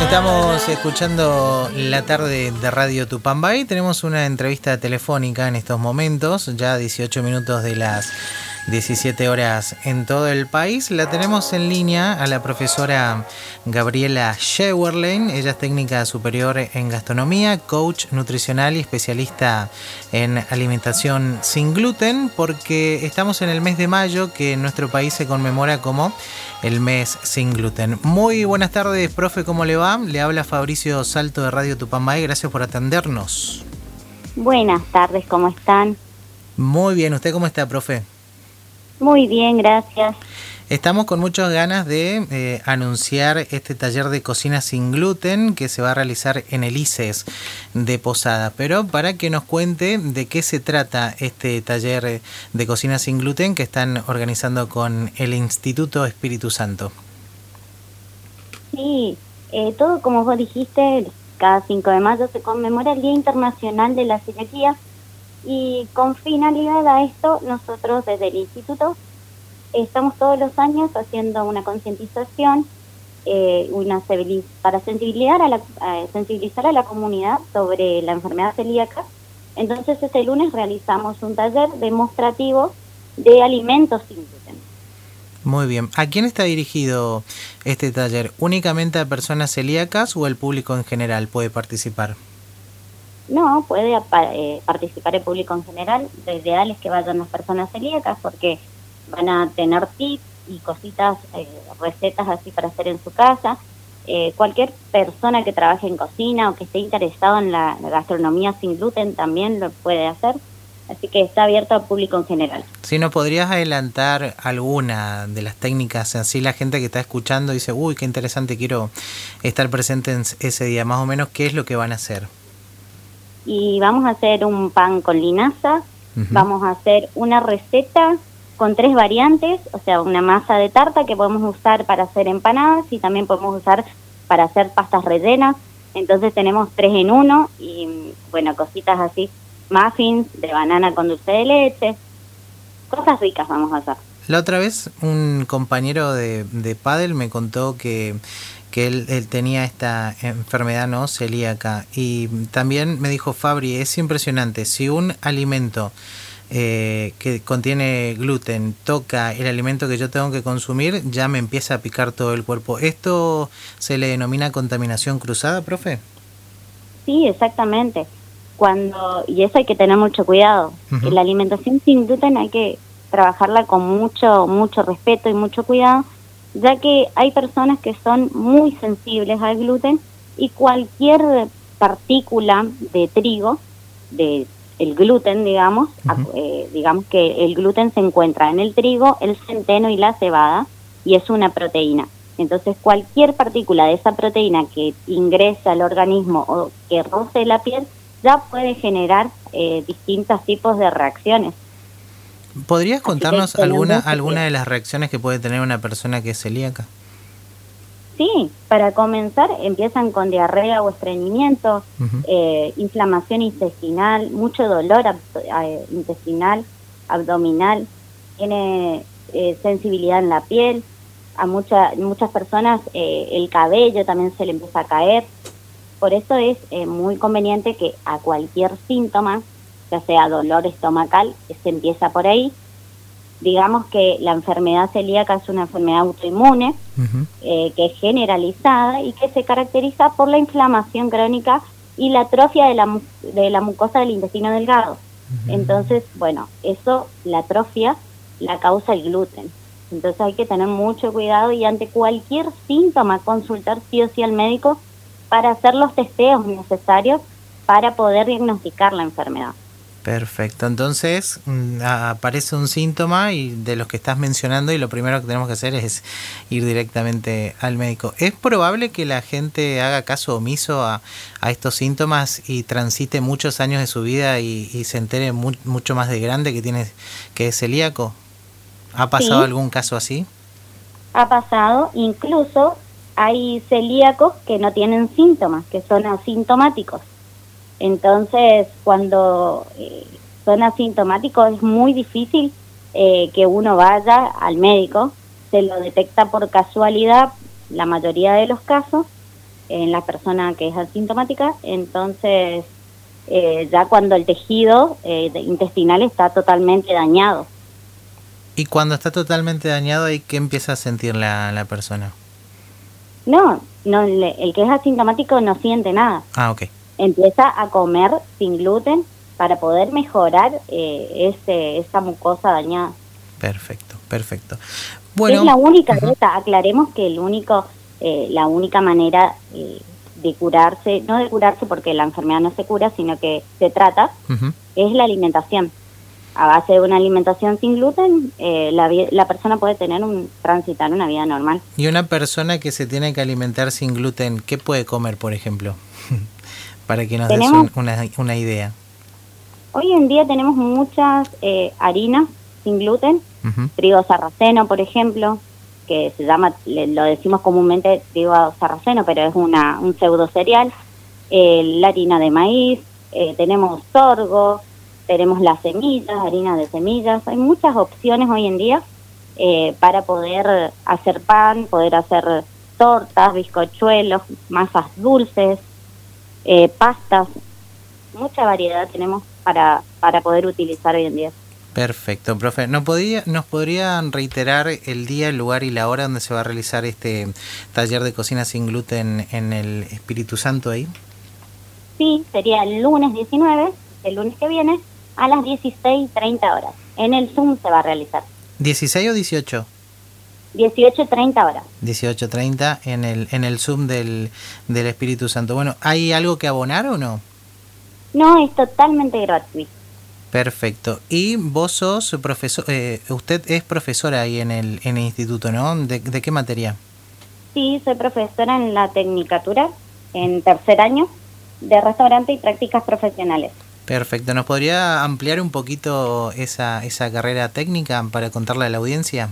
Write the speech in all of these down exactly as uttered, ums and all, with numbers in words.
Estamos escuchando la tarde de Radio Tupambay. Tenemos una entrevista telefónica en estos momentos, ya dieciocho minutos de las diecisiete horas en todo el país. La tenemos en línea a la profesora Gabriela Scheuerlein. Ella es técnica superior en gastronomía, coach nutricional y especialista en alimentación sin gluten, porque estamos en el mes de mayo, que en nuestro país se conmemora como el mes sin gluten. Muy buenas tardes, profe, ¿cómo le va? Le habla Fabricio Salto de Radio Tupambay. Gracias por atendernos. Buenas tardes, ¿cómo están? Muy bien, ¿usted cómo está, profe? Muy bien, gracias. Estamos con muchas ganas de eh, anunciar este taller de cocina sin gluten que se va a realizar en el I C E S de Posada. Pero para que nos cuente de qué se trata este taller de cocina sin gluten que están organizando con el Instituto Espíritu Santo. Sí, eh, todo como vos dijiste, cada cinco de mayo se conmemora el Día Internacional de la Celiaquía. Y con finalidad a esto, nosotros desde el Instituto estamos todos los años haciendo una concientización eh, una para sensibilizar a, la, a sensibilizar a la comunidad sobre la enfermedad celíaca. Entonces este lunes realizamos un taller demostrativo de alimentos sin gluten. Muy bien. ¿A quién está dirigido este taller? ¿Únicamente a personas celíacas o el público en general puede participar? No, puede eh, participar el público en general. Lo ideal es que vayan las personas celíacas porque van a tener tips y cositas, eh, recetas así para hacer en su casa. Eh, cualquier persona que trabaje en cocina o que esté interesado en la, la gastronomía sin gluten también lo puede hacer. Así que está abierto al público en general. Si nos podrías adelantar alguna de las técnicas, así la gente que está escuchando dice, uy, qué interesante, quiero estar presente en ese día. Más o menos, ¿qué es lo que van a hacer? Y vamos a hacer un pan con linaza, uh-huh. Vamos a hacer una receta con tres variantes, o sea, una masa de tarta que podemos usar para hacer empanadas y también podemos usar para hacer pastas rellenas. Entonces tenemos tres en uno y, bueno, cositas así, muffins de banana con dulce de leche, cosas ricas vamos a hacer. La otra vez un compañero de, de pádel me contó que que él, él tenía esta enfermedad no celíaca, y también me dijo, Fabri, es impresionante, si un alimento eh, que contiene gluten toca el alimento que yo tengo que consumir, ya me empieza a picar todo el cuerpo. ¿Esto se le denomina contaminación cruzada, profe? Sí, exactamente. Cuando y eso hay que tener mucho cuidado. Uh-huh. La alimentación sin gluten hay que trabajarla con mucho mucho respeto y mucho cuidado, ya que hay personas que son muy sensibles al gluten y cualquier partícula de trigo, de el gluten, digamos, uh-huh. eh, digamos que el gluten se encuentra en el trigo, el centeno y la cebada, y es una proteína. Entonces cualquier partícula de esa proteína que ingresa al organismo o que roce la piel, ya puede generar eh, distintos tipos de reacciones. ¿Podrías contarnos alguna alguna de las reacciones que puede tener una persona que es celíaca? Sí, para comenzar empiezan con diarrea o estreñimiento, uh-huh. eh, inflamación intestinal, mucho dolor ab- eh, intestinal, abdominal, tiene eh, sensibilidad en la piel, a mucha, muchas personas eh, el cabello también se le empieza a caer. Por eso es eh, muy conveniente que a cualquier síntoma, ya sea dolor estomacal, se empieza por ahí. Digamos que la enfermedad celíaca es una enfermedad autoinmune, uh-huh. eh, que es generalizada y que se caracteriza por la inflamación crónica y la atrofia de la, de la mucosa del intestino delgado. Uh-huh. Entonces, bueno, eso, la atrofia, la causa el gluten. Entonces hay que tener mucho cuidado y ante cualquier síntoma consultar sí o sí al médico para hacer los testeos necesarios para poder diagnosticar la enfermedad. Perfecto, entonces aparece un síntoma y de los que estás mencionando y lo primero que tenemos que hacer es ir directamente al médico. ¿Es probable que la gente haga caso omiso a, a estos síntomas y transite muchos años de su vida y, y se entere mu- mucho más de grande que tiene que es celíaco? ¿Ha pasado sí. algún caso así? Ha pasado, incluso hay celíacos que no tienen síntomas, que son asintomáticos. Entonces, cuando eh, son asintomáticos es muy difícil eh, que uno vaya al médico, se lo detecta por casualidad la mayoría de los casos, en la persona que es asintomática, entonces eh, ya cuando el tejido eh, intestinal está totalmente dañado. ¿Y cuando está totalmente dañado, ahí qué empieza a sentir la, la persona? No, no le, el que es asintomático no siente nada. Ah, ok. Empieza a comer sin gluten para poder mejorar eh, ese, esa mucosa dañada. Perfecto, perfecto. Bueno, es la única uh-huh. dieta. Aclaremos que el único, eh, la única manera eh, de curarse, no de curarse porque la enfermedad no se cura, sino que se trata, uh-huh. es la alimentación. A base de una alimentación sin gluten, eh, la, la persona puede tener un transitar una vida normal. Y una persona que se tiene que alimentar sin gluten, ¿qué puede comer, por ejemplo? Para que nos des un, una, una idea. Hoy en día tenemos muchas eh, harinas sin gluten, uh-huh. trigo sarraceno, por ejemplo, que se llama, le, lo decimos comúnmente trigo sarraceno, pero es una un pseudo cereal, eh, la harina de maíz, eh, tenemos sorgo, tenemos las semillas, harina de semillas, hay muchas opciones hoy en día eh, para poder hacer pan, poder hacer tortas, bizcochuelos, masas dulces, eh, pastas, mucha variedad tenemos para, para poder utilizar hoy en día. Perfecto, profe. ¿Nos podría, ¿Nos podrían reiterar el día, el lugar y la hora donde se va a realizar este taller de cocina sin gluten en el Espíritu Santo ahí? Sí, sería el lunes diecinueve, el lunes que viene, a las dieciséis treinta horas. En el Zoom se va a realizar. ¿dieciséis o dieciocho? dieciocho treinta horas. dieciocho treinta en el en el Zoom del, del Espíritu Santo. Bueno, ¿hay algo que abonar o no? No, es totalmente gratuito. Perfecto. Y vos sos profesor, eh, usted es profesora ahí en el, en el instituto, ¿no? ¿De, de qué materia? Sí, soy profesora en la Tecnicatura, en tercer año, de restaurante y prácticas profesionales. Perfecto. ¿Nos podría ampliar un poquito esa, esa carrera técnica para contarle a la audiencia?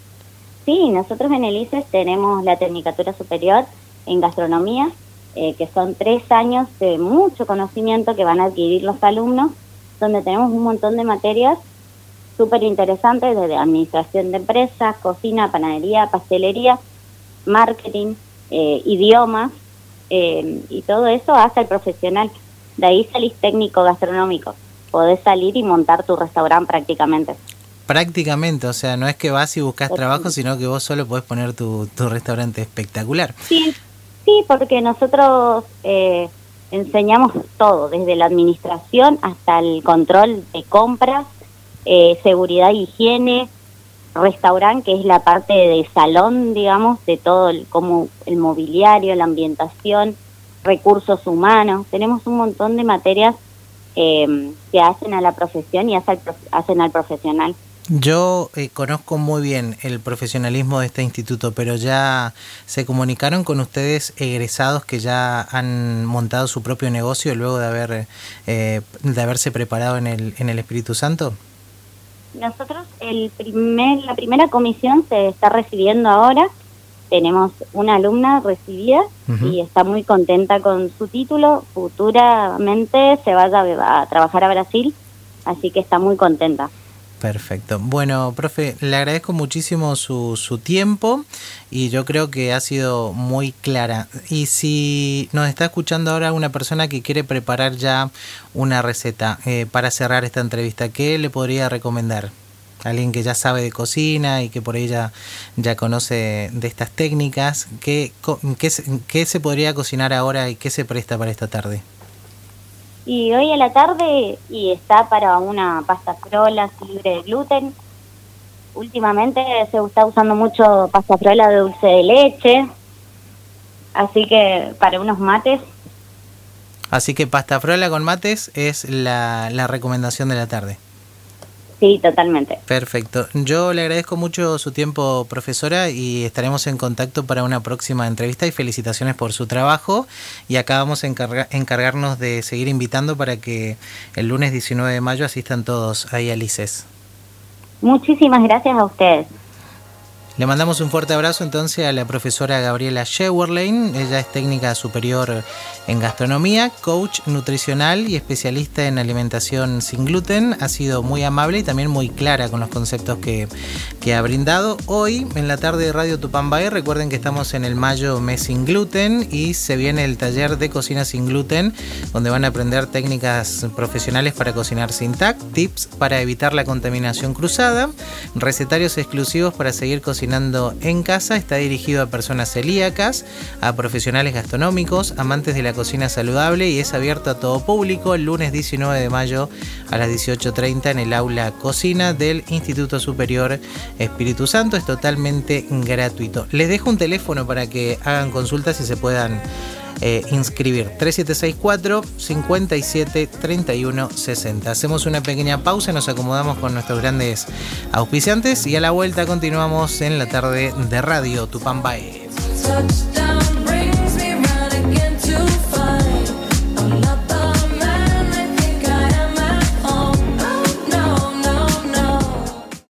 Sí, nosotros en el I C E S tenemos la Tecnicatura Superior en Gastronomía, eh, que son tres años de mucho conocimiento que van a adquirir los alumnos, donde tenemos un montón de materias súper interesantes, desde administración de empresas, cocina, panadería, pastelería, marketing, eh, idiomas, eh, y todo eso hasta el profesional. De ahí salís técnico gastronómico, podés salir y montar tu restaurante prácticamente. Prácticamente, o sea, no es que vas y buscas trabajo, sino que vos solo podés poner tu, tu restaurante espectacular. Sí, sí, porque nosotros eh, enseñamos todo, desde la administración hasta el control de compras, eh, seguridad y higiene, restaurante, que es la parte de salón, digamos, de todo, el, como el mobiliario, la ambientación, recursos humanos. Tenemos un montón de materias eh, que hacen a la profesión y hacen al, hacen al profesional. Yo eh, conozco muy bien el profesionalismo de este instituto, pero ya se comunicaron con ustedes egresados que ya han montado su propio negocio luego de haber eh, de haberse preparado en el en el Espíritu Santo. Nosotros el primer la primera comisión se está recibiendo ahora. Tenemos una alumna recibida uh-huh. y está muy contenta con su título. Futuramente se vaya a, a trabajar a Brasil, así que está muy contenta. Perfecto. Bueno, profe, le agradezco muchísimo su, su tiempo y yo creo que ha sido muy clara. Y si nos está escuchando ahora una persona que quiere preparar ya una receta eh, para cerrar esta entrevista, ¿qué le podría recomendar? Alguien que ya sabe de cocina y que por ella ya conoce de estas técnicas, ¿qué, qué, qué se podría cocinar ahora y qué se presta para esta tarde? Y hoy a la tarde y está para una pasta frola libre de gluten. Últimamente se está usando mucho pasta frola de dulce de leche, así que para unos mates. Así que pasta frola con mates es la, la recomendación de la tarde. Sí, totalmente. Perfecto. Yo le agradezco mucho su tiempo, profesora, y estaremos en contacto para una próxima entrevista y felicitaciones por su trabajo. Y acá vamos a encargar, encargarnos de seguir invitando para que el lunes diecinueve de mayo asistan todos ahí al I C E S. Muchísimas gracias a ustedes. Le mandamos un fuerte abrazo entonces a la profesora Gabriela Schewerlein. Ella es técnica superior en gastronomía, coach nutricional y especialista en alimentación sin gluten. Ha sido muy amable y también muy clara con los conceptos que, que ha brindado. Hoy, en la tarde de Radio Tupambay, recuerden que estamos en el mayo mes sin gluten y se viene el taller de cocina sin gluten, donde van a aprender técnicas profesionales para cocinar sin T A C, tips para evitar la contaminación cruzada, recetarios exclusivos para seguir cocinando en casa. Está dirigido a personas celíacas, a profesionales gastronómicos, amantes de la cocina saludable y es abierto a todo público el lunes diecinueve de mayo a las dieciocho treinta en el aula Cocina del Instituto Superior Espíritu Santo. Es totalmente gratuito. Les dejo un teléfono para que hagan consultas y se puedan Eh, inscribir. Tres siete seis cuatro, cinco siete, tres uno seis cero. Hacemos una pequeña pausa, nos acomodamos con nuestros grandes auspiciantes y a la vuelta continuamos en la tarde de Radio Tupambay.